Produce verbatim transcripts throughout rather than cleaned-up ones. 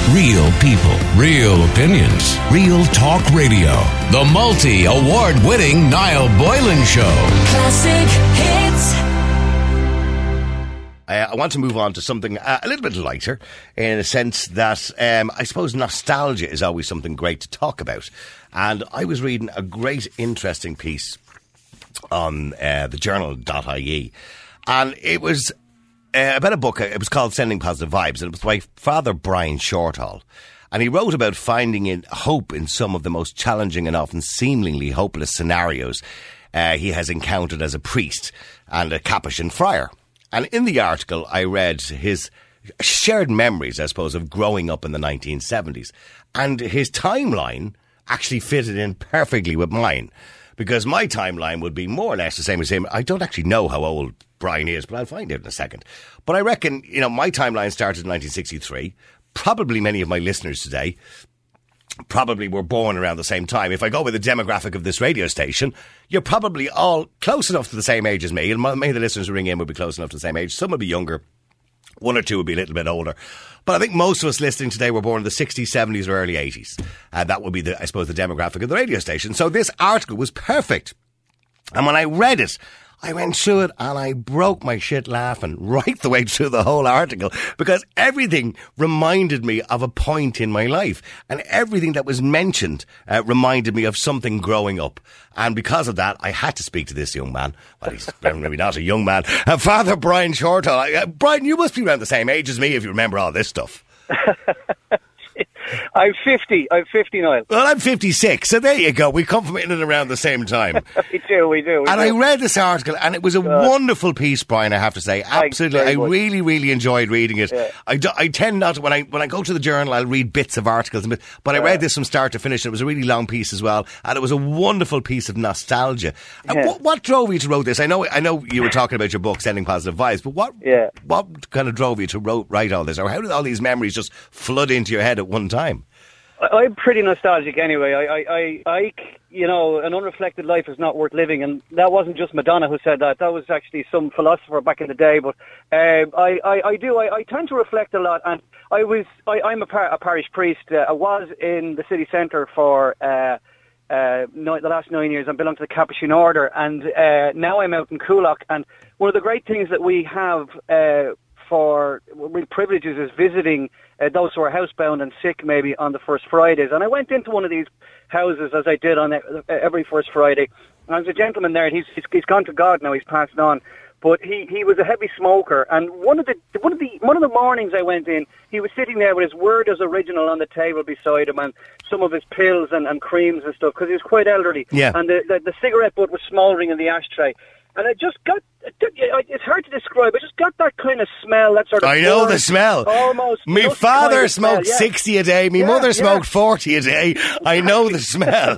Real people, real opinions, real talk radio. The multi-award-winning Niall Boylan Show. Classic hits. Uh, I want to move on to something uh, a little bit lighter, in a sense that um, I suppose nostalgia is always something great to talk about. And I was reading a great, interesting piece on uh, the journal dot I E, and it was uh, about a book. It was called Sending Positive Vibes, and it was by Father Brian Shortall. And he wrote about finding in hope in some of the most challenging and often seemingly hopeless scenarios uh, he has encountered as a priest and a Capuchin friar. And in the article, I read his shared memories, I suppose, of growing up in the nineteen seventies. And his timeline actually fitted in perfectly with mine, because my timeline would be more or less the same as him. I don't actually know how old Brian is, but I'll find out in a second. But I reckon, you know, my timeline started in nineteen sixty-three. Probably many of my listeners today probably were born around the same time. If I go with the demographic of this radio station, you're probably all close enough to the same age as me, and many of the listeners who ring in will be close enough to the same age. Some will be younger, one or two will be a little bit older. But I think most of us listening today were born in the sixties, seventies or early eighties. And that would be, the, I suppose, the demographic of the radio station. So this article was perfect. And when I read it, I went through it and I broke my shit laughing right the way through the whole article, because everything reminded me of a point in my life, and everything that was mentioned uh, reminded me of something growing up. And because of that, I had to speak to this young man. Well, he's maybe not a young man. Uh, Father Brian Shortall. Uh, Brian, you must be around the same age as me if you remember all this stuff. I'm fifty. I'm fifty now. Well, I'm fifty-six, so there you go. We come from in and around the same time. we do, we do. We and do. I read this article, and it was a God. wonderful piece, Brian, I have to say. Absolutely. I really, really enjoyed reading it. Yeah. I, do, I tend not to, when I when I go to the journal, I'll read bits of articles, but I read this from start to finish, and it was a really long piece as well, and it was a wonderful piece of nostalgia. And yeah. what, what drove you to write this? I know I know you were talking about your book, Sending Positive Vibes, but what, yeah. what kind of drove you to wrote, write all this? Or how did all these memories just flood into your head at one time? I'm pretty nostalgic anyway. I, I, I, I, you know, an unreflected life is not worth living, and that wasn't just Madonna who said that. That was actually some philosopher back in the day. But uh, I, I, I do. I, I tend to reflect a lot, and I was. I, I'm a, par- a parish priest. Uh, I was in the city centre for uh, uh, no, the last nine years. I belong to the Capuchin order, and uh, now I'm out in Coolock. And one of the great things that we have uh, for real privileges is visiting Uh, those who are housebound and sick maybe on the first Fridays. And I went into one of these houses, as I did on every first Friday. And there's a gentleman there, and he's, he's he's gone to God now, he's passed on. But he, he was a heavy smoker, and one of the one of the one of the mornings I went in, he was sitting there with his Word as Original on the table beside him, and some of his pills and, and creams and stuff, because he was quite elderly. Yeah. And the, the the cigarette butt was smouldering in the ashtray. And I just got, it's hard to describe, I just got that kind of smell, that sort of... I know burn, the smell. Almost. My father kind of smoked smell, yeah. sixty a day, my yeah, mother yeah. smoked forty a day. I know the smell.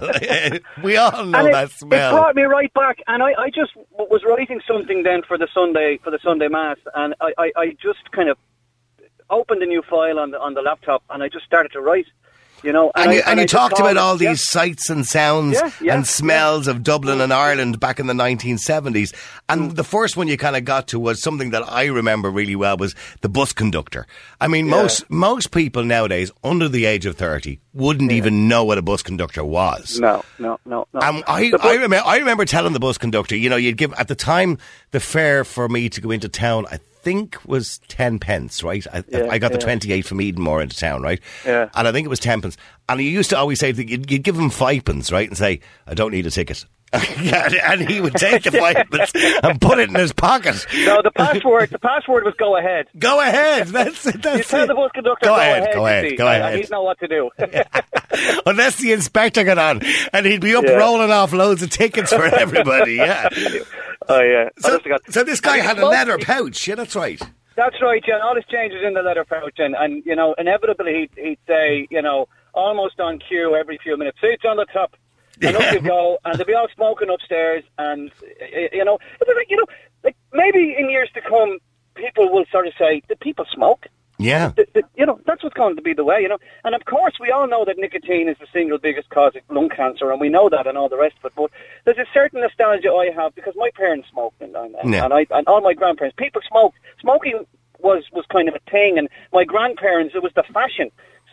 We all know and it, that smell. It brought me right back, and I, I just was writing something then for the Sunday, for the Sunday Mass, and I, I, I just kind of opened a new file on the, on the laptop, and I just started to write. You know, and, and you, I, and and you I talked about all yeah. these sights and sounds yeah, yeah, and smells yeah. of Dublin and Ireland back in the nineteen seventies. And mm. the first one you kind of got to was something that I remember really well, was the bus conductor. I mean, yeah. most most people nowadays under the age of thirty wouldn't yeah. even know what a bus conductor was. No, no, no, no. Um, I, bus- I, remember, I remember telling the bus conductor, you know, you'd give, at the time, the fare for me to go into town, I think was ten pence, right? I, yeah, I got the yeah. twenty-eight from Edenmore into town, right? Yeah. And I think it was ten pence. And he used to always say, that you'd, you'd give him five pence, right? And say, I don't need a ticket. And he would take the five pence and put it in his pocket. No, the password, the password was go ahead. Go ahead. That's it. That's you tell it. the bus conductor, go, go ahead, ahead. Go ahead. See, go ahead. And he'd know what to do. Unless the inspector got on, and he'd be up yeah. rolling off loads of tickets for everybody. Yeah. Oh yeah. So, so this guy had a leather pouch. Yeah, that's right. That's right, yeah. All his changes in the leather pouch, and, and you know, inevitably he'd, he'd say, you know, almost on cue every few minutes, seats on the top, and up you go, and they'll be all smoking upstairs, and you know, it was like, you know, like maybe in years to come, people will sort of say, "Did people smoke?" Yeah. The, the, you know, that's what's going to be the way, you know. And of course, we all know that nicotine is the single biggest cause of lung cancer, and we know that and all the rest of it. But there's a certain nostalgia I have because my parents smoked, and, and, yeah. and, I, and all my grandparents, people smoked. Smoking was, was kind of a thing, and my grandparents, it was the fashion.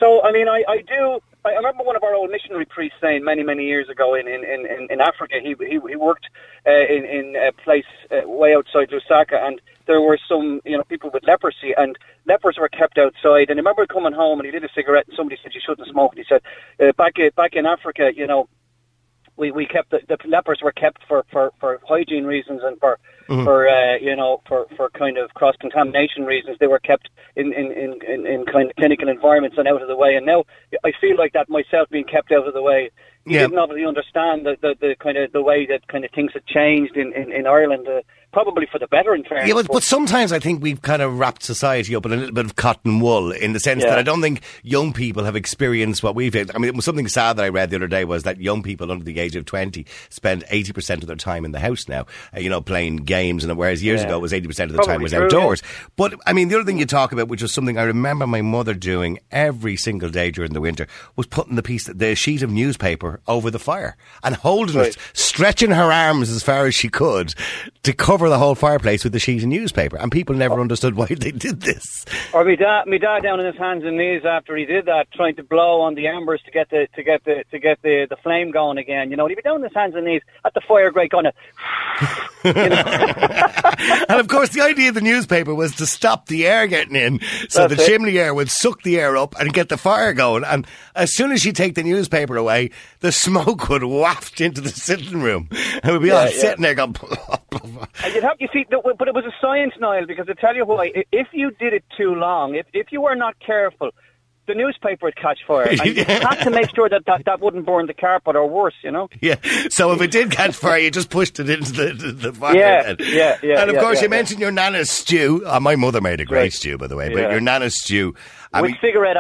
So, I mean, I, I do... I remember one of our old missionary priests saying many, many years ago in, in, in, in Africa, he, he he worked uh, in, in a place uh, way outside Lusaka, and there were some, you know, people with leprosy, and lepers were kept outside. And I remember coming home, and he lit a cigarette, and somebody said, you shouldn't smoke. And he said, uh, back, uh, back in Africa, you know, we, we kept, the, the lepers were kept for, for, for hygiene reasons and for, mm-hmm. for uh, you know, for, for kind of cross-contamination reasons. They were kept in, in, in, in, in kind of clinical environments and out of the way. And now I feel like that myself, being kept out of the way. You yeah. didn't obviously understand the, the, the kind of the way that kind of things had changed in, in, in Ireland, uh, probably for the better in fairness. Yeah, but, but sometimes I think we've kind of wrapped society up in a little bit of cotton wool, in the sense yeah. that I don't think young people have experienced what we've had. I mean, it was something sad that I read the other day, was that young people under the age of twenty spend eighty percent of their time in the house now, uh, you know, playing games, and whereas years yeah. ago it was eighty percent of the probably time was true, outdoors. Yeah. But, I mean, the other thing you talk about, which was something I remember my mother doing every single day during the winter, was putting the piece, the sheet of newspaper over the fire and holding right. it, stretching her arms as far as she could to cover the whole fireplace with the sheet of newspaper, and people never oh. understood why they did this. Or my dad, my dad down on his hands and knees after he did that, trying to blow on the embers to get the to get the to get the, the flame going again. You know, he'd be down on his hands and knees at the fire grate, going to. You know? And of course, the idea of the newspaper was to stop the air getting in, so That's the it. chimney air would suck the air up and get the fire going. And as soon as you take the newspaper away, the smoke would waft into the sitting room, and we'd be yeah, all yeah. sitting there going. And you'd have, you see, but it was a science, Niall, because I tell you why. If you did it too long, if if you were not careful, the newspaper would catch fire. And you had to make sure that, that that wouldn't burn the carpet or worse, you know? Yeah. So if it did catch fire, you just pushed it into the, the, the fire. Yeah, yeah, yeah. And of yeah, course, yeah, you yeah. mentioned your Nana's stew. Oh, my mother made a great right. stew, by the way, but yeah. your Nana's stew. I With mean, cigarette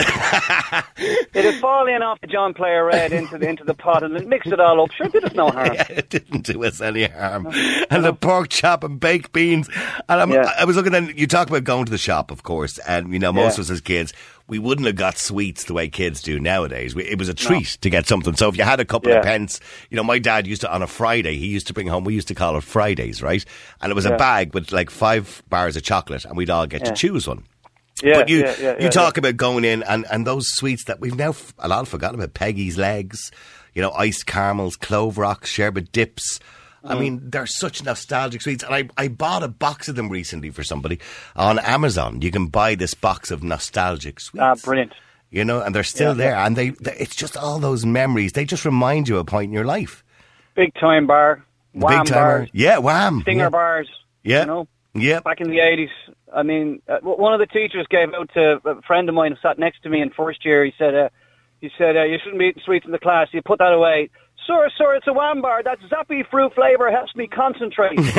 ash. It had fallen off the John Player Red into the, into the pot, and it mixed it all up. Sure, it did us no harm. Yeah, it didn't do us any harm. No, and no. the pork chop and baked beans. And I'm, yeah. I was looking at, you talk about going to the shop, of course, and, you know, most yeah. of us as kids, we wouldn't have got sweets the way kids do nowadays. We, it was a treat no. to get something. So if you had a couple yeah. of pence, you know, my dad used to, on a Friday, he used to bring home, we used to call it Fridays, right? And it was yeah. a bag with like five bars of chocolate, and we'd all get yeah. to choose one. Yeah, but you, yeah, yeah, you yeah, talk yeah. about going in and, and those sweets that we've now f- a lot forgotten about. Peggy's Legs, you know, iced caramels, clove rocks, sherbet dips. I mean, they're such nostalgic sweets. And I, I bought a box of them recently for somebody on Amazon. You can buy this box of nostalgic sweets. Ah, brilliant. You know, and they're still yeah, there. yeah. And they, they, it's just all those memories. They just remind you of a point in your life. Big Time Bar, the Wham big bars. Yeah, Wham. Stinger yeah. bars. Yeah. You know? Yeah. Back in the eighties. I mean, uh, one of the teachers gave out to a friend of mine who sat next to me in first year. He said, uh, he said, uh, you shouldn't be eating sweets in the class. You put that away. Sir, sir, it's a Wham bar. That zappy fruit flavour helps me concentrate. which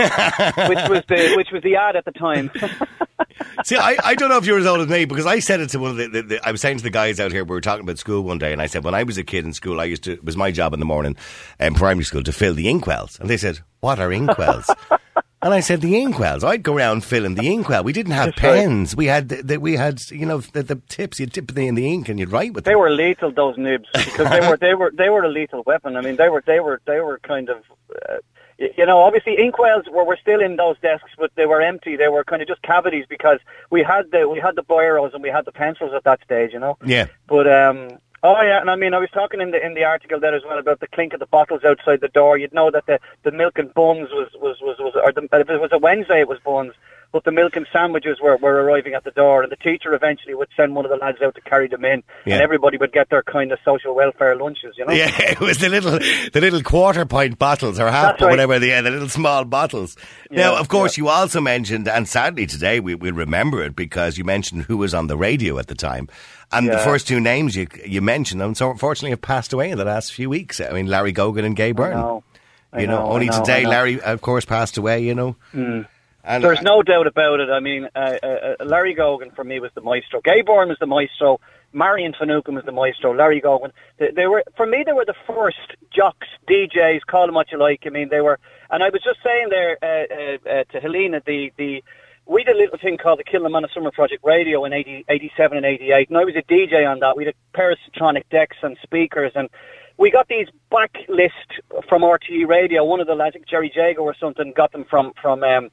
was the which was the ad at the time. See, I, I don't know if you're as old as me, because I said it to one of the, the, the I was saying to the guys out here, we were talking about school one day, and I said, when I was a kid in school, I used to, it was my job in the morning in primary school to fill the inkwells. And they said, what are inkwells? And I said, the inkwells. I'd go around filling the inkwell. We didn't have That's pens. Right. We had, the, the, we had, you know, the, the tips. You'd dip in the ink and you'd write with them. They were lethal, those nibs, because they were, they were, they were a lethal weapon. I mean, they were, they were, they were kind of, uh, you know, obviously inkwells were, were still in those desks, but they were empty. They were kind of just cavities, because we had the, we had the biros and we had the pencils at that stage, you know. Yeah. But um. Oh yeah, and I mean, I was talking in the in the article there as well about the clink of the bottles outside the door. You'd know that the, the milk and buns was was was, was or the, if it was a Wednesday, it was buns, but the milk and sandwiches were, were arriving at the door, and the teacher eventually would send one of the lads out to carry them in, yeah. and everybody would get their kind of social welfare lunches, you know. Yeah, it was the little the little quarter pint bottles or half or right. whatever they are, the little small bottles. Yeah, now, of course, yeah. you also mentioned, and sadly today we will remember it because you mentioned who was on the radio at the time. And yeah. the first two names you you mentioned, and so unfortunately have passed away in the last few weeks. I mean, Larry Gogan and Gay Byrne. I know. I you know, know, only I know, today, Larry, of course, passed away. You know, mm. and there's uh, no doubt about it. I mean, uh, uh, Larry Gogan for me was the maestro. Gay Byrne was the maestro. Marion Finucane was the maestro. Larry Gogan. They, they were, for me, they were the first jocks, D Js, call them what you like. I mean, they were. And I was just saying there uh, uh, uh, to Helena, the the. We did a little thing called the Kilnamanna Summer Project Radio in eighty, eighty-seven and eighty-eight, and I was a D J on that. We had Parasotronic decks and speakers, and we got these backlist from R T E Radio. One of the lads, Jerry Jago or something, got them from from um,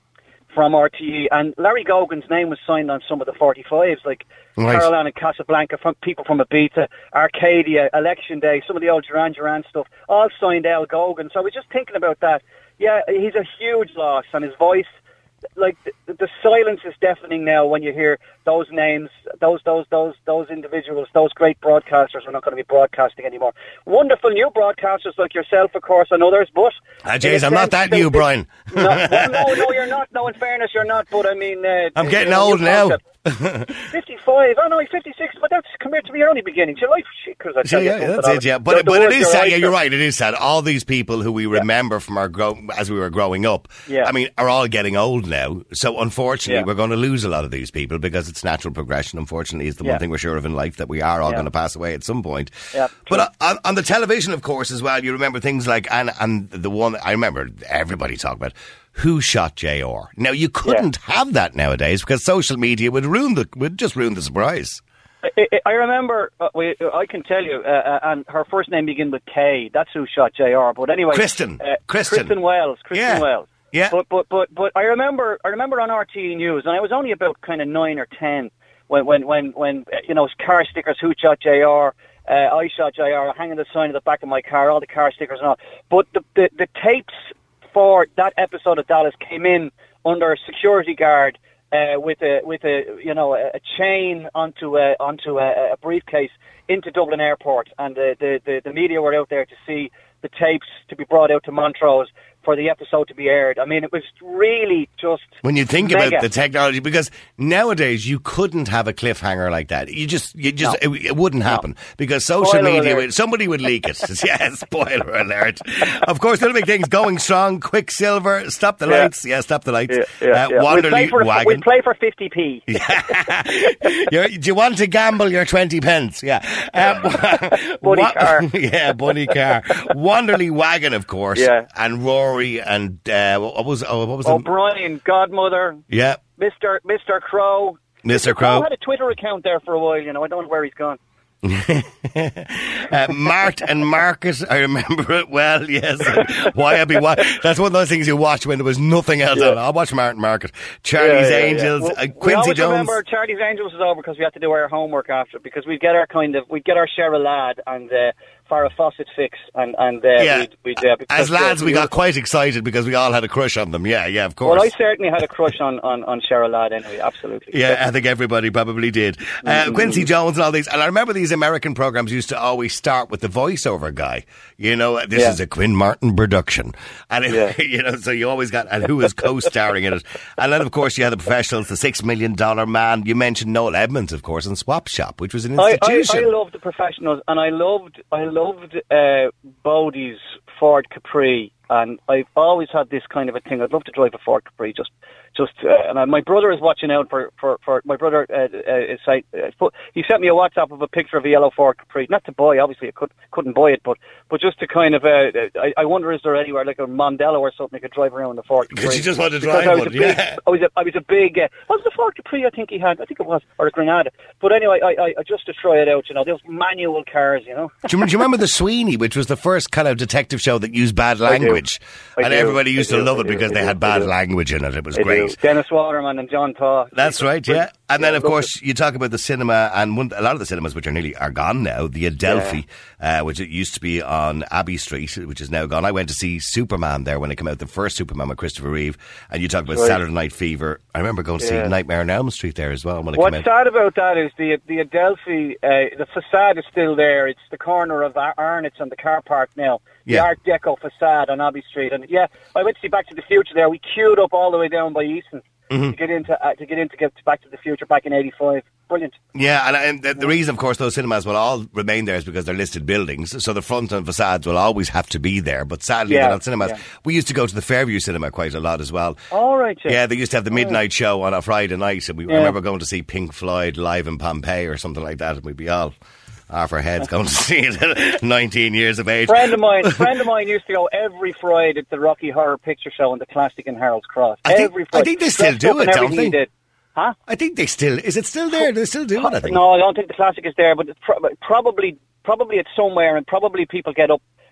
from R T E, and Larry Gogan's name was signed on some of the forty-fives, like right. Caroline and Casablanca, from people from Ibiza, Arcadia, Election Day, some of the old Duran Duran stuff, all signed Al Gogan. So I was just thinking about that. Yeah, he's a huge loss, and his voice, like the, the silence is deafening now when you hear those names, those those those those individuals, those great broadcasters are not going to be broadcasting anymore. Wonderful new broadcasters like yourself, of course, and others, but ah, Jays, I'm not that new, Brian. No, well, no, no, you're not. No, in fairness, you're not. But I mean, uh, I'm getting you know, old now. fifty-five. Oh no, fifty-six. But that's compared to your only beginnings. Your life, because I tell yeah, you, yeah, that's it. Yeah, but the, the but it is sad. right Yeah, you're right. It is sad. All these people who we remember yeah. from our grow as we were growing up, yeah. I mean, are all getting old now. So unfortunately, yeah. we're going to lose a lot of these people because it's natural progression. Unfortunately, is the yeah. one thing we're sure of in life, that we are all yeah. going to pass away at some point. Yeah, but on, on the television, of course, as well, you remember things like and and the one I remember everybody talk about. Who shot J R? Now you couldn't yeah. have that nowadays because social media would ruin the would just ruin the surprise. I, I remember. Uh, we, I can tell you, uh, and her first name began with K. That's who shot J R. But anyway, Kristen, uh, Kristen, Kristen Wells, Kristen yeah. Wells. Yeah. But but but but I remember. I remember on R T E News, and I was only about kind of nine or ten when when when when you know car stickers. Who shot J R? Uh, I shot J R. Hanging the sign at the back of my car, all the car stickers and all. But the the, the tapes for that episode of Dallas came in under a security guard uh, with a with a you know a, a chain onto a onto a, a briefcase into Dublin Airport, and the, the, the, the media were out there to see the tapes to be brought out to Montrose for the episode to be aired. I mean, it was really just when you think mega. about the technology, because nowadays you couldn't have a cliffhanger like that. You just, you just, no. it, it wouldn't happen no. because social Spoiler media, alert. would, somebody would leak it. Yeah, spoiler alert. Of course, the other big things: Going Strong, Quicksilver, Stop the yeah. Lights. Yeah, Stop the Lights. Yeah, yeah, uh, yeah. Wanderly we'll Wagon. We'll play for fifty p. You're, do you want to gamble your twenty pence? Yeah. Um, Bunny wa- car. Yeah, Bunny car. Wanderly Wagon, of course. Yeah. And Rory and uh, what was oh, what was O'Brien, the... Godmother. Yeah. Mister Mister Crow. Mister Crow. I had a Twitter account there for a while, you know. I don't know where he's gone. uh, Mart and Marcus, I remember it well. Yes, why I be why? That's one of those things you watch when there was nothing else. Yeah. on. I'll watch Mart and Marcus, Charlie's yeah, yeah, Angels, yeah. Well, uh, we Quincy always Jones. Remember, Charlie's Angels was over because we had to do our homework after, because we'd get our kind of we'd get our share of lad and uh, Farrah Fawcett fix, and and uh, yeah. we'd, we'd, uh, as lads, we got quite excited because we all had a crush on them. Yeah, yeah, of course. Well, I certainly had a crush on on on Cheryl Ladd anyway. Absolutely. Yeah, definitely. I think everybody probably did. Uh, mm-hmm. Quincy Jones and all these, and I remember these American programs used to always start with the voiceover guy. You know, this yeah. is a Quinn Martin production, and it, yeah. you know, so you always got and who was co-starring in it, and then of course you had the professionals, the Six Million Dollar Man. You mentioned Noel Edmonds, of course, and Swap Shop, which was an institution. I, I, I loved the professionals, and I loved I loved uh, Bodie's Ford Capri. And I've always had this kind of a thing. I'd love to drive a Ford Capri. Just, just. Uh, and I, my brother is watching out for for, for my brother. Uh, uh, is like, uh, put, he sent me a WhatsApp of a picture of a yellow Ford Capri. Not to buy, obviously, I could couldn't buy it, but but just to kind of. Uh, I, I wonder is there anywhere like a Mondelo or something I could drive around the Ford Capri? Because you just want to drive I was one. a big, Yeah. I was a, I was a big. Uh, what was the Ford Capri? I think he had. I think it was, or a Granada. But anyway, I, I, I just to try it out. You know, those manual cars. You know. do, you, do you remember the Sweeney, which was the first kind of detective show that used bad language? I do. I and do. everybody used I to do. love I it do. because I they do. had bad I do. language in it. It was I great. do. Dennis Waterman and John Thaw. That's right, yeah. And then, yeah, of course, you talk about the cinema, and one, a lot of the cinemas, which are nearly are gone now. The Adelphi, yeah. uh, which it used to be on Abbey Street, which is now gone. I went to see Superman there when it came out, the first Superman with Christopher Reeve. And you talk about right. Saturday Night Fever. I remember going to yeah. see Nightmare on Elm Street there as well when it What's came out. What's sad about that is the the Adelphi, uh, the facade is still there. It's the corner of Ar- Arnott's and the car park now. The yeah. Art Deco facade on Abbey Street. And yeah, I went to see Back to the Future there. We queued up all the way down by Easton. Mm-hmm. To get into uh, to get into get Back to the Future back in eighty-five, brilliant. Yeah, and, and the, the reason, of course, those cinemas will all remain there is because they're listed buildings, so the front and facades will always have to be there. But sadly, yeah, they're not cinemas. Yeah. We used to go to the Fairview Cinema quite a lot as well. All right, yeah. Yeah, they used to have the midnight right. show on a Friday night, and we yeah. remember going to see Pink Floyd live in Pompeii or something like that, and we'd be all off our heads going to see it at nineteen years of age. Friend of mine, friend of mine used to go every Friday to the Rocky Horror Picture Show in the Classic in Harold's Cross. I think, every Friday. I think they still do it, don't they? Did. Huh? I think they still. Is it still there? They still do it, I think. No, I don't think the Classic is there, but it's pro- probably, probably it's somewhere, and probably people get up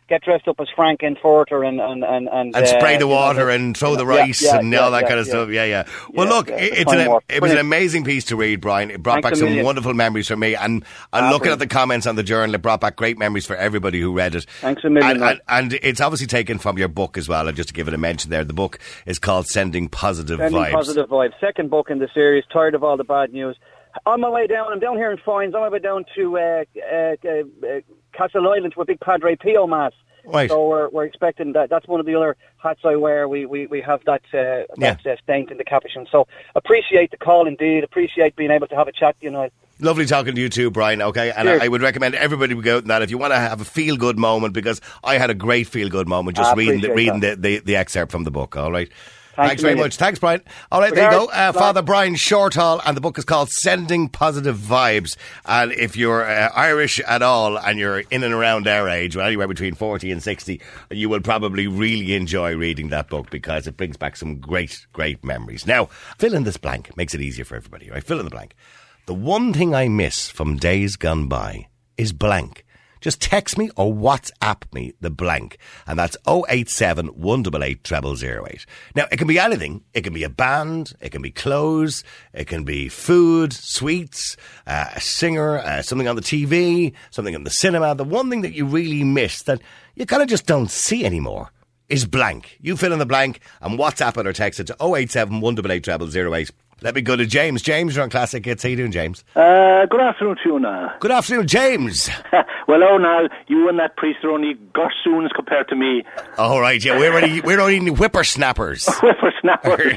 get dressed up as Frank and Forter and and and and, and spray uh, the water you know, and throw the yeah, rice yeah, and yeah, all that yeah, kind of yeah. stuff. Yeah, yeah. Well, Yeah, look, yeah, it, the it's an, time warp. it was an Brilliant. amazing piece to read, Brian. It brought Thanks back a some million. wonderful memories for me, and I'm Ah, looking at brilliant. the comments on the journal. It brought back great memories for everybody who read it. Thanks a million, And, man. and, and it's obviously taken from your book as well. And just to give it a mention there, the book is called Sending Positive Sending Vibes. Positive Vibes. Second book in the series. Tired of all the bad news. On my way down, I'm down here in Foynes. On my way down to uh, uh, uh, Castle Island to a big Padre Pio mass. Right. So we're we're expecting that. That's one of the other hats I wear. We we, we have that uh, that Yeah. uh, stained in the capuchin. So appreciate the call indeed. Appreciate being able to have a chat. You know. Lovely talking to you too, Brian, okay? And Cheers. I, I would recommend everybody would go out in that if you want to have a feel-good moment, because I had a great feel-good moment just I reading, the, appreciate reading the, the, the excerpt from the book, all right? Thanks Thanks a very million. much. Thanks, Brian. All right, there you go. Regards. Uh, Father Brian Shortall, and the book is called Sending Positive Vibes. And if you're uh, Irish at all and you're in and around our age, well, anywhere between forty and sixty, you will probably really enjoy reading that book because it brings back some great, great memories. Now, fill in this blank. It makes it easier for everybody, right? Fill in the blank. The one thing I miss from days gone by is blank. Just text me or WhatsApp me the blank. And that's oh eight seven, one eight eight, zero zero zero eight. Now, it can be anything. It can be a band. It can be clothes. It can be food, sweets, uh, a singer, uh, something on the T V, something in the cinema. The one thing that you really miss that you kind of just don't see anymore is blank. You fill in the blank and WhatsApp it or text it to oh eight seven, one eight eight, zero zero zero eight. Let me go to James. James, you're on Classic Hits. How you doing, James? Uh, good afternoon to you, Niall. Good afternoon, James. Well, oh, Niall, you and that priest are only gossoons compared to me. All right, yeah, we're only, we're only whippersnappers. Whippersnappers.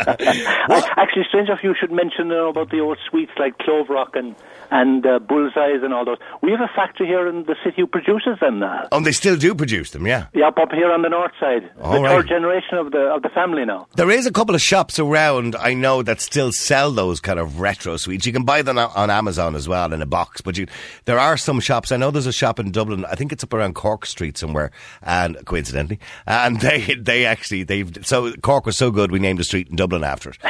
Actually, strange enough, you should mention uh, about the old sweets like Clove Rock and, and uh, Bullseyes and all those. We have a factory here in the city who produces them now. Oh, they still do produce them, yeah. Yeah, up here on the north side. All the right. third generation of the of the family now. There is a couple of shops around, I know, that still sell those kind of retro sweets. You can buy them on- on Amazon as well in a box, but you, there are some shops. I know there's a shop in Dublin, I think it's up around Cork Street somewhere, and coincidentally, and they they actually, they've, so Cork was so good we named a street in Dublin after it.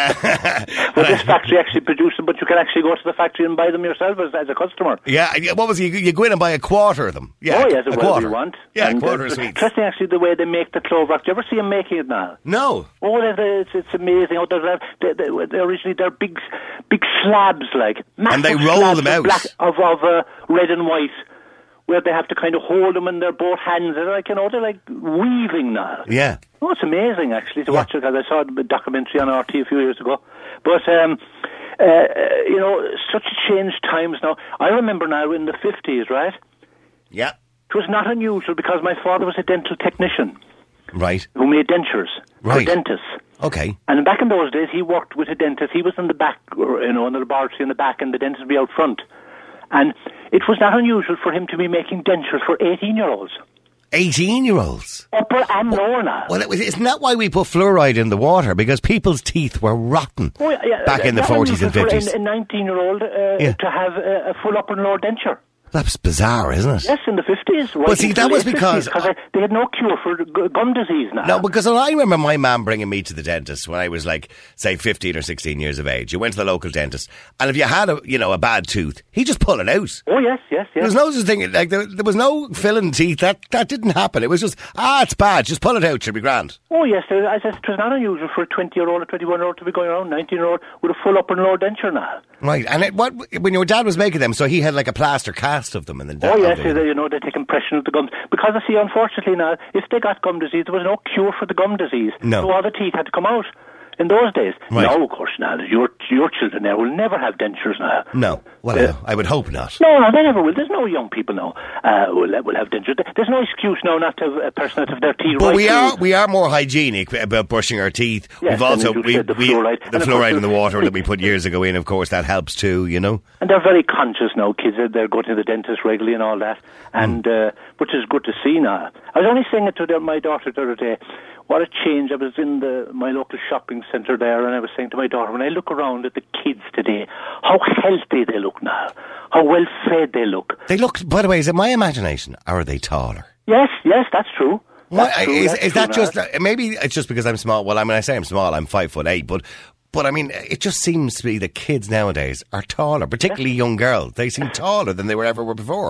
Uh, But this factory actually produces them, but you can actually go to the factory and buy them yourself as, as a customer. yeah, what was it? You, you go in and buy a quarter of them. Yeah, Oh, yes, a well, quarter. you want. Yeah, And, a quarter uh, of sweets. Interesting, actually, the way they make the Clove Rock. Do you ever see them making it now? No. Oh, they're, they're, it's, it's amazing. Oh, they're, they're, they're, they're originally they're big, big slabs, like And they massive roll slabs them of out. black, of of uh, red and white, where they have to kind of hold them in their both hands. They're like, you know, they're like weaving now. Yeah. Oh, it's amazing actually to Yeah. watch it, because I saw a documentary on R T a few years ago. But um, uh, uh, you know, such changed times now. I remember now in the fifties, right? Yeah. It was not unusual because my father was a dental technician Right. who made dentures Right. for dentists. Okay. And back in those days, he worked with a dentist. He was in the back, or, you know, in the laboratory in the back, and the dentist would be out front. And it was not unusual for him to be making dentures for eighteen-year-olds. eighteen-year-olds. Upper and lower now. Well, it was, isn't that why we put fluoride in the water? Because people's teeth were rotten Oh, yeah, yeah, back in the not forties and unusual for fifties. A nineteen-year-old uh, Yeah. to have a, a full upper and lower denture. That's bizarre, isn't it? Yes, in the fifties. Well, see, that was because- Because they had no cure for gu- gum disease now. No, because I remember my mum bringing me to the dentist when I was like, say, fifteen or sixteen years of age. You went to the local dentist, and if you had a, you know, a bad tooth, he just pull it out. Oh, yes, yes, yes. There was no such thing, like, there, there was no filling teeth. That that didn't happen. It was just, ah, it's bad. Just pull it out. You'll be grand. Oh, yes, there, I said it was not unusual for a twenty-year-old or twenty-one-year-old to be going around, nineteen-year-old with a full upper and lower denture now. Right. And it, what when your dad was making them, so he had like a plaster cast of them. And then Oh, yes, of them. they, you know, they take impression of the gums. Because, I see, unfortunately now, if they got gum disease, there was no cure for the gum disease. No. So all the teeth had to come out in those days. Right. Now, of course, now, your your children there will never have dentures now. No. Well, Uh, I would hope not. No, no, they never will. There's no young people now uh, will, will have dentures. There's no excuse now not to have a person that have their teeth But right we through. are we are more hygienic about brushing our teeth. Yes, We've also and you we, said the we fluoride. the And of fluoride course in the the- water that we put years ago in. Of course, that helps too. You know. And they're very conscious now, kids. They're- They're going to the dentist regularly and all that, and uh, which is good to see now. I was only saying it to their, my daughter the other day. What a change. I was in the my local shopping centre there, and I was saying to my daughter, when I look around at the kids today, how healthy they look now, how well fed they look. They look. By the way, is it my imagination? Or are they taller? Yes, yes, that's true. What, That's true, is that's is true that now. just uh, maybe it's just because I'm small? Well, I mean, I say I'm small. I'm five foot eight, but but I mean, it just seems to be the kids nowadays are taller, particularly young girls. They seem taller than they were ever were before. It's true.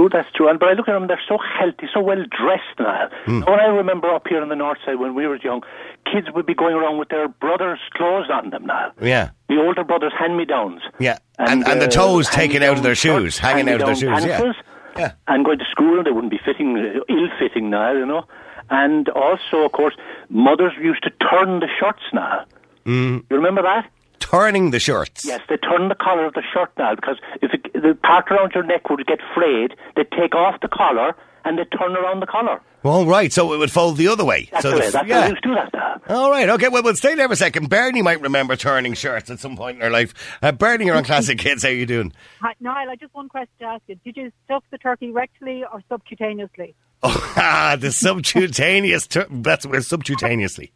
true, that's true. And but I look at them, they're so healthy, so well dressed now. Mm. When I remember up here on the north side when we were young, kids would be going around with their brothers' clothes on them now. Yeah. The older brothers' hand-me-downs. Yeah. And, and, and the toes uh, taken out of their shoes, hanging out of their shoes. Yeah. Yeah. And going to school, they wouldn't be fitting, ill-fitting now, you know. And also, of course, mothers used to turn the shirts now. Mm. You remember that? Turning the shirts? Yes, they turn the collar of the shirt now, because if it, the part around your neck would get frayed, they'd take off the collar and they'd turn around the collar. Well, right, so it would fold the other way. That's so the way, that's yeah. how they used to do that now. All right, okay, well, we'll stay there for a second. Bernie might remember turning shirts at some point in her life. Uh, Bernie, you're on Classic Kids, how are you doing? Hi, Niall, I just one question to ask you. Did you stuff the turkey rectally or subcutaneously? Oh, ah, the subcutaneous, tur- that's where subcutaneously.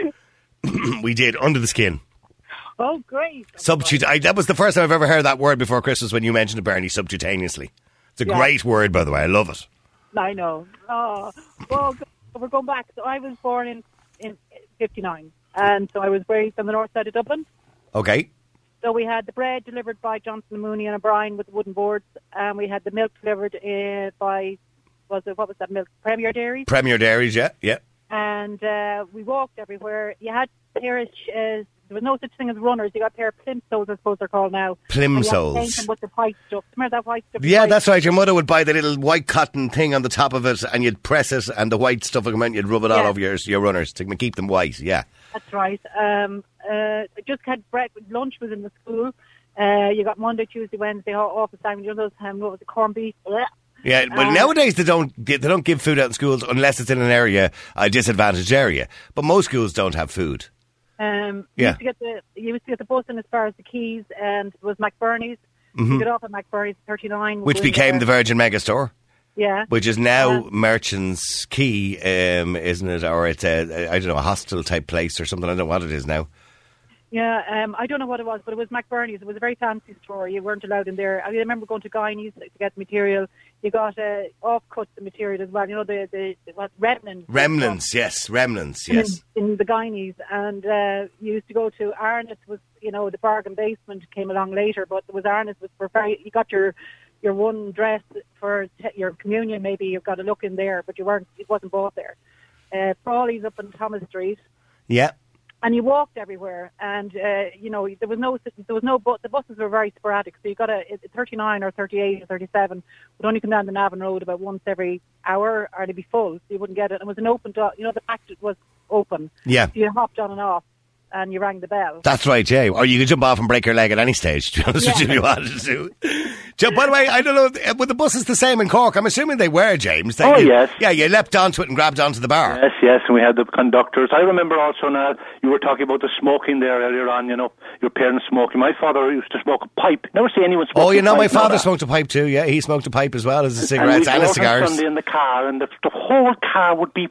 We did, under the skin. Oh, great. Subcut- I, that was the first time I've ever heard that word before Christmas when you mentioned it, Bernie, subcutaneously. It's a yeah. great word, by the way. I love it. I know. Oh, well, we're going back. So I was born in, in fifty-nine, and so I was raised on the north side of Dublin. Okay. So we had the bread delivered by Johnson and Mooney and O'Brien with the wooden boards, and we had the milk delivered uh, by, was it, what was that milk? Premier Dairies? Premier Dairies, yeah, yeah. And uh, we walked everywhere. You had pairs, uh, there was no such thing as runners. You got a pair of plimsolls, I suppose they're called now. Plimsolls. With the white stuff. Remember that white stuff? Yeah, white? That's right. Your mother would buy the little white cotton thing on the top of it, and you'd press it, and the white stuff would come out, and you'd rub it yeah. all over your your runners to keep them white. Yeah. That's right. Um, uh, I just had breakfast. Lunch was in the school. Uh, you got Monday, Tuesday, Wednesday off the time. You know those um, what was it, corned beef? Yeah, well, um, nowadays they don't they don't give food out in schools unless it's in an area, a disadvantaged area. But most schools don't have food. Um, yeah. You used to get the you used to get the bus in as far as the Quays, and it was McBurney's. Mm-hmm. You get off at McBurney's thirty-nine, which became the Virgin Megastore. Yeah, which is now uh, Merchants Quay, um, isn't it? Or it's a I don't know a hostel type place or something. I don't know what it is now. Yeah, um, I don't know what it was, but it was McBurney's. It was a very fancy store. You weren't allowed in there. I remember going to Guineas to get material. You got uh, off-cut the material as well. You know, the, the, the what, remnants. Remnants, yes. Remnants, yes. In, in the Guineas. And uh, you used to go to Arnott, was, you know, the bargain basement came along later, but there was Arnott was for very, you got your your one dress for te- your communion, maybe you've got to look in there, but you weren't, it wasn't bought there. Uh, Frawley's up on Thomas Street. Yeah. And you walked everywhere, and uh, you know there was no there was no bu- the buses were very sporadic. So you got a thirty-nine or thirty-eight or thirty-seven would only come down the Navan Road about once every hour, or they'd be full. So you wouldn't get it. It was an open door. You know, the back was open. Yeah. So you hopped on and off, and you rang the bell. That's right, yeah. Or you could jump off and break your leg at any stage. To be honest yeah. with you, if you wanted to. By the way, I don't know, were the buses the same in Cork? I'm assuming they were, James. They, oh, you, yes. Yeah, you leapt onto it and grabbed onto the bar. Yes, yes, and we had the conductors. I remember also now, you were talking about the smoking there earlier on, you know, your parents smoking. My father used to smoke a pipe. Never see anyone smoke a pipe. Oh, you know, my father now. smoked a pipe too, yeah. He smoked a pipe as well as the cigarettes and, and the cigars. And Sunday in the car, and the, the whole car would be...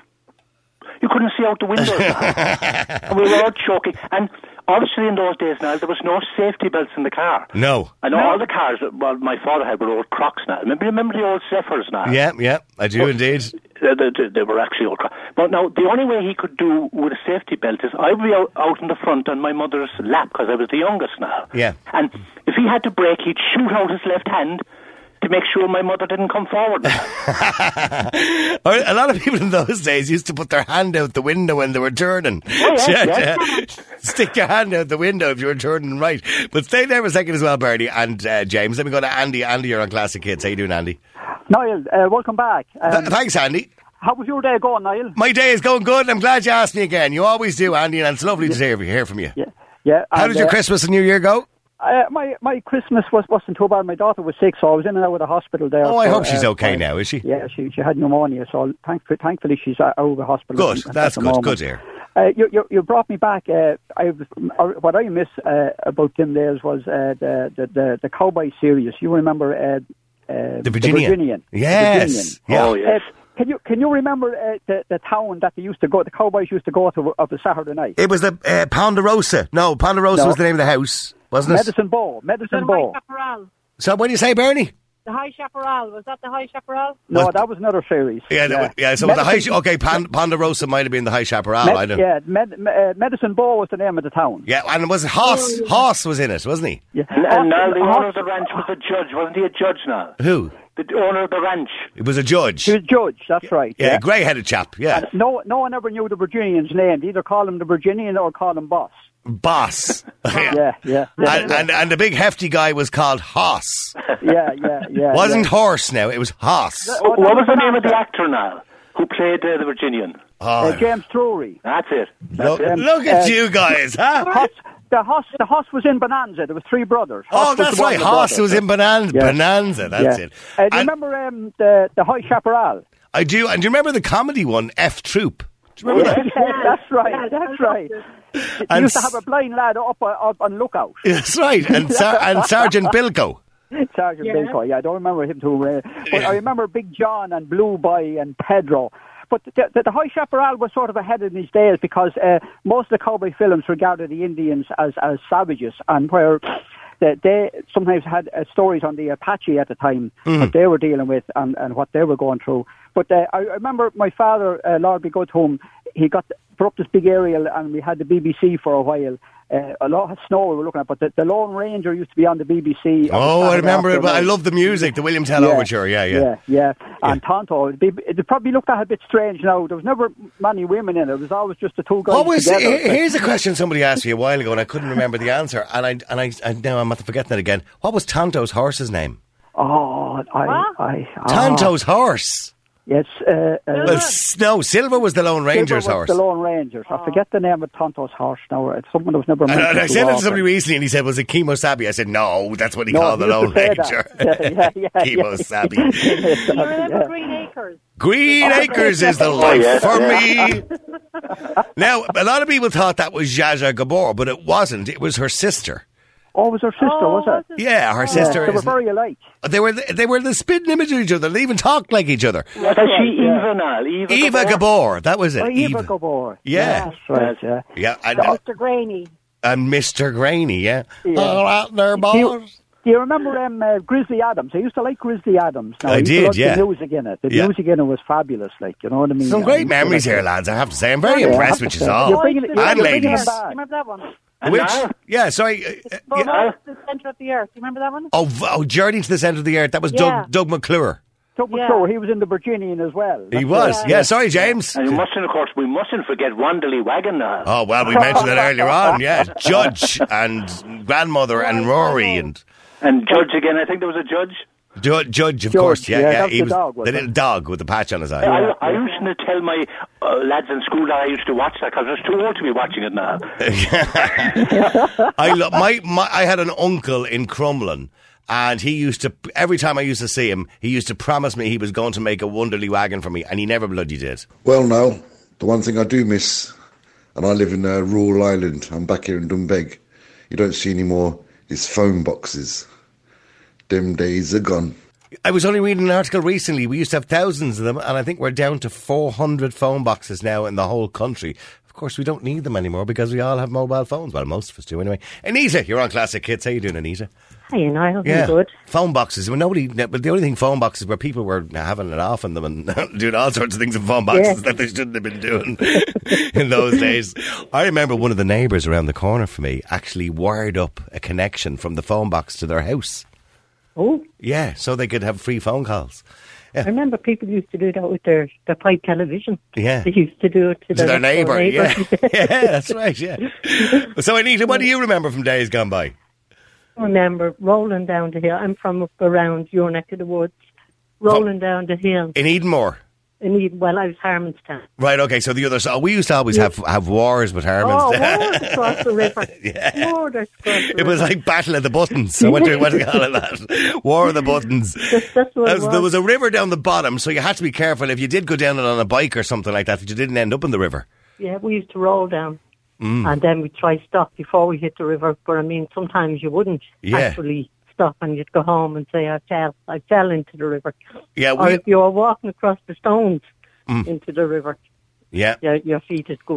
You couldn't see out the windows now. And we were all choking. And obviously in those days now, there was no safety belts in the car. No. And no. all the cars, well, my father had were old Crocs now. Remember, remember the old Zephyrs now? Yeah, yeah, I do but, indeed. They, they, they were actually old Crocs. But now, the only way he could do with a safety belt is I would be out, out in the front on my mother's lap, because I was the youngest now. Yeah. And if he had to brake, he'd shoot out his left hand to make sure my mother didn't come forward. A lot of people in those days used to put their hand out the window when they were turning. Oh, yes, yeah, yes. Yeah. Stick your hand out the window if you were turning right. But stay there for a second as well, Bernie and uh, James. Let me go to Andy. Andy, you're on Classic Kids. How you doing, Andy? Niall, uh, welcome back. Um, Th- thanks, Andy. How was your day going, Niall? My day is going good, and I'm glad you asked me again. You always do, Andy, and it's lovely yeah. to hear, hear from you. Yeah, yeah. How and, did your uh, Christmas and New Year go? Uh, my my Christmas was, wasn't too bad. My daughter was sick, so I was in and out of the hospital there. Oh, I for, hope she's uh, okay uh, now, is she? Yeah, she she had pneumonia, so thankfully, thankfully she's out of the hospital. Good, at, that's at good, moment. good to hear. Uh, you, you you brought me back. Uh, I what I miss uh, about them days was uh, the, the the the cowboy series. You remember uh, uh, the Virginian? The Virginian. Yes. The Virginian. Yeah. Oh yes. Uh, Can you can you remember uh, the the town that they used to go? The cowboys used to go to of the Saturday night. It was the uh, Ponderosa. No, Ponderosa no. was the name of the house, wasn't it? Medicine Bow. Medicine Bow. High Chaparral. So what do you say, Bernie? The High Chaparral. Was that the High Chaparral? No, was that was another series. Yeah, yeah. yeah so Medicine, the High. Okay, Pan, Ponderosa might have been the High Chaparral. Med, I don't. Yeah, Med, uh, Medicine Bow was the name of the town. Yeah, and it was Hoss. Hoss was in it, wasn't he? Yeah. And, and now the owner of the ranch was a judge, wasn't he? A judge now. Who? the owner of the ranch. He was a judge. He was judge, that's right. Yeah, Yeah. grey-headed chap, yeah. And no, no one ever knew the Virginian's name. They either call him the Virginian or call him Boss. Boss. Yeah, yeah. yeah, And, and, and the big hefty guy was called Hoss. yeah, yeah, yeah. Wasn't yeah. horse now, it was Hoss. Oh, What that was the an name of the actor. actor now who played uh, the Virginian? Oh, Uh, James Drury. That's it. look, um, look at uh, you guys, huh? Hoss, the Hoss, the Hoss was in Bonanza. There was three brothers. Oh, Hoss was that's the one right. that Hoss brought was it. in Bonanza. Yeah. Bonanza, that's Yeah. it. Uh, do you And remember um, the the High Chaparral? I do. And do you remember the comedy one, F Troop? Do you remember that? Yeah, that's right. That's right. They And used to s- have a blind lad up, uh, up on lookout. That's right. And, Sar- and Sergeant Bilko. Sergeant Yeah. Bilko. Yeah, I don't remember him too. Uh, but I remember Big John and Blue Boy and Pedro. But the, the, the High Chaparral was sort of ahead in these days because uh, most of the cowboy films regarded the Indians as, as savages, and where they, they sometimes had uh, stories on the Apache at the time, Mm-hmm. what they were dealing with and, and what they were going through. But uh, I, I remember my father, uh, Lord be good to him, he got put up this big aerial, and we had the B B C for a while. Uh, a lot of snow we were looking at, but the, the Lone Ranger used to be on the B B C. on Oh, I Saturday remember it. But I afternoon. love the music, the William Tell Overture. Yeah, yeah. Yeah, yeah. And Tonto, it'd, be, it'd probably looked at a bit strange now. There was never many women in it. It was always just the two guys What was? together. he- Here's a question somebody asked me a while ago, and I couldn't remember the answer. And I and I and now I'm after forgetting it again. What was Tonto's horse's name? Oh, I, What? I, oh. Tonto's horse. Yes, uh, uh, Well, s- no, Silver was the Lone Ranger's Silver was horse. the Lone Rangers. I forget the name of Tonto's horse now. It's someone who's never And, mentioned. and I too said it to often. somebody recently, and he said, "Was it Kemo Sabi?" I said, "No, that's what he No, called the he used Lone to say Ranger." that. Yeah, yeah, yeah, Kemo yeah. Sabi. Do you remember Yeah. Green Acres? Green Acres is the life yeah, for yeah. me. Now, a lot of people thought that was Zsa Zsa Gabor, but it wasn't. It was her sister. Oh, it was her sister, Oh, was it? Yeah, her Yeah, sister. they were is- very alike. They were the, they were the spitting image of each other. They even talked like each other. Was right, she yeah. Eva now? Eva, Eva Gabor, that was it. Oh, Eva Gabor. Yeah. That's right, yeah. Yeah, and, Mister Graney. and Mister Graney, yeah. Yeah. All right there, Do you, boys. do you remember um, uh, Grizzly Adams? I used to like Grizzly Adams. Now, I used to did, love yeah. The music in it. The Yeah. music in it was fabulous, like, you know what I mean? Some I great used to memories like here, it. lads, I have to say. I'm very Yeah, I impressed have with to you say. all. You're bringing it- And you're bringing ladies. it Do you back. remember that one? And Which? now? Yeah, sorry. uh, uh, From yeah. Earth to the Centre of the Earth. Do you remember that one? Oh, v- oh, Journey to the Centre of the Earth. That was Yeah. Doug, Doug McClure. Doug Yeah. McClure, he was in the Virginian as well. He That's was. right. Yeah, sorry, James. And you mustn't, of course, we mustn't forget Rondelly Wagon now. Oh, well, we mentioned it earlier on. Yeah, Judge and Grandmother and Rory and And Judge again, I think there was a Judge. Ju- Judge, of Judge, course. Yeah, yeah, yeah. that was He the was dog, wasn't the little dog with the patch on his eye. I, I used to tell my uh, lads in school that I used to watch that because I was too old to be watching it now. I lo- my, my I had an uncle in Crumlin, and he used to every time I used to see him, he used to promise me he was going to make a Wonderly wagon for me, and he never bloody did. Well, now, the one thing I do miss, and I live in uh, rural Ireland, I'm back here in Dunbeg, you don't see any more, is phone boxes. Them days are gone. I was only reading an article recently. We used to have thousands of them, and I think we're down to four hundred phone boxes now in the whole country. Of course, we don't need them anymore because we all have mobile phones. Well, most of us do anyway. Anita, you're on Classic Hits. How you doing, Anita? Hi, Niall. I'm Yeah, good. phone boxes. Well, nobody, but the only thing phone boxes where people were having it off in them and doing all sorts of things in phone boxes Yeah. that they shouldn't have been doing in those days. I remember one of the neighbours around the corner from me actually wired up a connection from the phone box to their house. Oh, Yeah, so they could have free phone calls. I remember people used to do that with their, their pipe television. Yeah. They used to do it to, To their next door neighbour, yeah. neighbour. Yeah, that's right, yeah. So, Anita, what do you remember from days gone by? I remember rolling down the hill. I'm from up around your neck of the woods. Rolling down the hill. In Edenmore? In Eden, well, I was Harmonstown. Right, okay, so the other side. We used to always have, have wars with Oh, Harmons. wars across the river. Yeah. Wars across the It was river. like Battle of the Buttons. So what do what do you call it that? War of the Buttons. That's, that's what There it was, there was. was a river down the bottom, so you had to be careful if you did go down it on a bike or something like that, that you didn't end up in the river. Yeah, we used to roll down. Mm. And then we'd try stop before we hit the river. But I mean, sometimes you wouldn't Yeah. actually stop and you'd go home and say, I fell. I fell into the river. Yeah, Or we, if you were walking across the stones Mm. into the river, yeah. your, your feet would go in.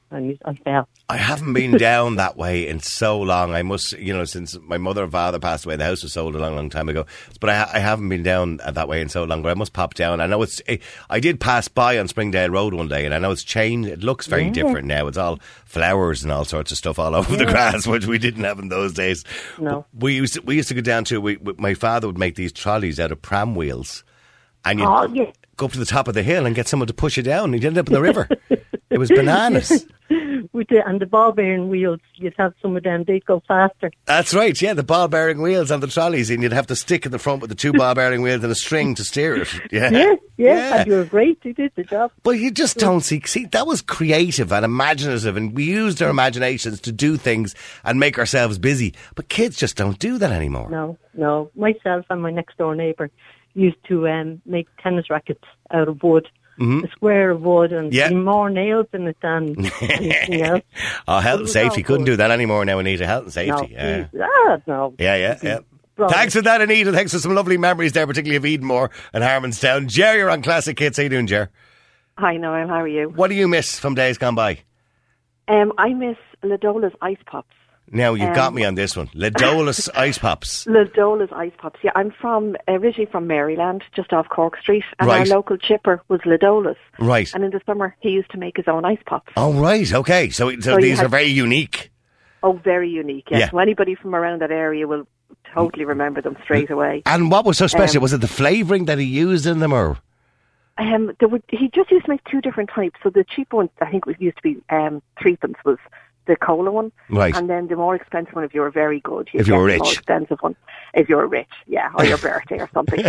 and I fell. I haven't been down that way in so long. I must, you know, since my mother and father passed away, the house was sold a long, long time ago. But I, I haven't been down that way in so long. But I must pop down. I know it's. I did pass by on Springdale Road one day, and I know it's changed. It looks very yeah. different now. It's all flowers and all sorts of stuff all over yeah. the grass, which we didn't have in those days. No, but we used to, we used to go down to. We, my father would make these trolleys out of pram wheels, and you'd oh, yeah. go up to the top of the hill and get someone to push you down. You'd end up in the river. It was bananas. With the, and the ball bearing wheels, you'd have some of them, they'd go faster. That's right, yeah, the ball bearing wheels on the trolleys, and you'd have to stick in the front with the two ball bearing wheels and a string to steer it. Yeah, yeah, yeah. yeah. And you were great, you did the job. But you just don't see, see, that was creative and imaginative, and we used our imaginations to do things and make ourselves busy. But kids just don't do that anymore. No, no. Myself and my next door neighbour used to um, make tennis rackets out of wood. Mm-hmm. A square of wood and yep. more nails in it than anything else. Oh, health and safety. Couldn't do that anymore now, Anita. Health and safety. No, yeah. Ah, no. Yeah, yeah, yeah. Brother. Thanks for that, Anita. Thanks for some lovely memories there, particularly of Edenmore and Harmonstown. Jer, you're on Classic Hits. How you doing, Jer? Hi, Noel. How are you? What do you miss from days gone by? Um, I miss Ladola's Ice Pops. Now, you've um, got me on this one. Ladola's Ice Pops. Ladola's Ice Pops. Yeah, I'm from originally from Maryland, just off Cork Street, and right. our local chipper was Ladola's. Right. And in the summer, he used to make his own ice pops. Oh, right. Okay. So, so, so these had, are very unique. Oh, very unique. Yes. Yeah. So anybody from around that area will totally remember them straight away. And what was so special? Um, was it the flavouring that he used in them, or? Um, there would, he just used to make two different types. So the cheap one, I think, it used to be um, threepence, was the cola one, right? And then the more expensive one, if you were very good, if you were rich, the more expensive one, if you were rich, yeah, or your birthday or something.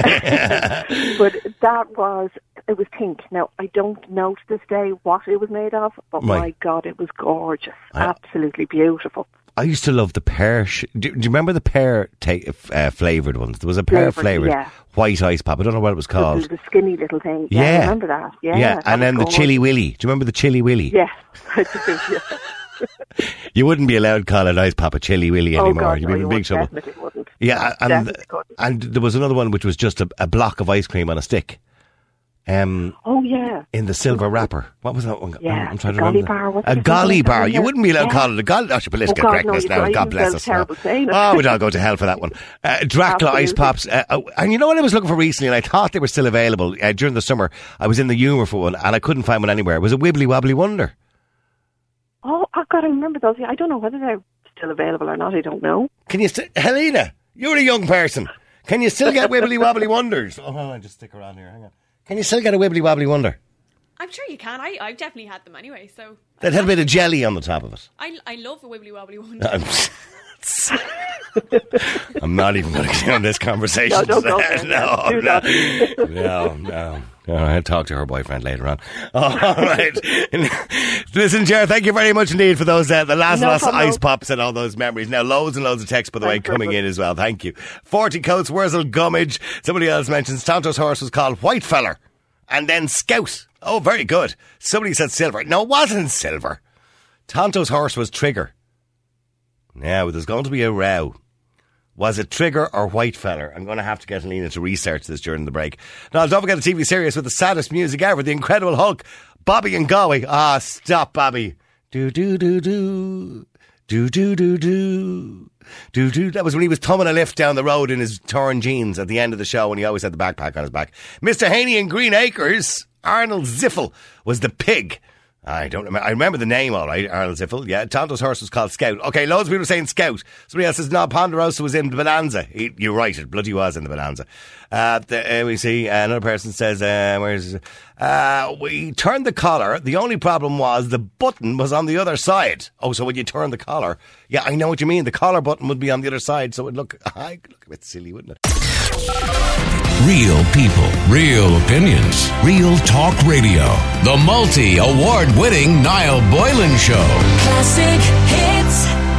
But that was, it was pink. Now I don't know to this day what it was made of, but right. my God, it was gorgeous, I, absolutely beautiful. I used to love the pear. Sh- do, do you remember the pear ta- uh, flavoured ones? There was a pear flavoured yeah. white ice pop. I don't know what it was called. The, the skinny little thing. Yeah, yeah. I remember that. Yeah, yeah. And then gorgeous. The Chili Willy. Do you remember the Chili Willy? Yes, I do. Yeah. You wouldn't be allowed to call an ice pop a Chili Willy anymore. Oh God, You'd no, be in you big trouble. Definitely wouldn't. Yeah, and and there was another one which was just a, a block of ice cream on a stick. Um, oh yeah, in the silver wrapper. What was that one? Yeah, I'm, I'm trying to golly remember. Bar, a golly bar. You yeah. wouldn't be allowed yeah. to call it a golly. Oh, political oh, God, correctness no, now. God bless us. Terrible saying it. Oh, we'd all go to hell for that one. Uh, Dracula Absolutely. Ice Pops. Uh, uh, and you know what I was looking for recently, and I thought they were still available uh, during the summer. I was in the humour for one, and I couldn't find one anywhere. It was a Wibbly Wobbly Wonder. Oh, oh God, I remember those. Yeah, I don't know whether they're still available or not. I don't know. Can you, st- Helena? You're a young person. Can you still get Wibbly Wobbly Wonders? Oh, hold on, just stick around here. Hang on. Can you still get a Wibbly Wobbly Wonder? I'm sure you can. I, I've definitely had them anyway. So that had a bit of jelly on the top of it. I, I love a Wibbly Wobbly Wonder. I'm, I'm not even going to get on this conversation. No, don't go there. no, no, no, no. no. I'll talk to her boyfriend later on. All right. Listen, Ger, thank you very much indeed for those uh, the last no last problem. ice pops and all those memories. Now, loads and loads of texts, by the Thanks way, coming in as well. Thank you. Forty Coats, Wurzel Gummidge. Somebody else mentions Tonto's horse was called White Feller and then Scout. Oh, very good. Somebody said silver. No, it wasn't silver. Tonto's horse was Trigger. Now, there's going to be a row. Was it Trigger or White Feller? I'm going to have to get Alina to research this during the break. Now, don't forget the T V series with the saddest music ever, The Incredible Hulk, Bobby and Galway. Ah, stop, Bobby. Do, do, do, do. Do, do, do, do. Do, do. That was when he was tumbling a lift down the road in his torn jeans at the end of the show, when he always had the backpack on his back. Mister Haney in Green Acres, Arnold Ziffel was the pig. I don't remember. I remember the name, all right. Arnold Ziffel. Yeah, Tonto's horse was called Scout. Okay, loads of people are saying Scout. Somebody else says no. Ponderosa was in the Bonanza. He, you're right. It bloody was in the Bonanza. Uh, the, uh, we see uh, another person says, uh, "Where's uh, we turned the collar? The only problem was the button was on the other side. Oh, so when you turn the collar, yeah, I know what you mean. The collar button would be on the other side, so it'd look, uh, look a bit silly, wouldn't it?" Real people, real opinions, real talk radio. The multi-award winning Niall Boylan Show. Classic Hits.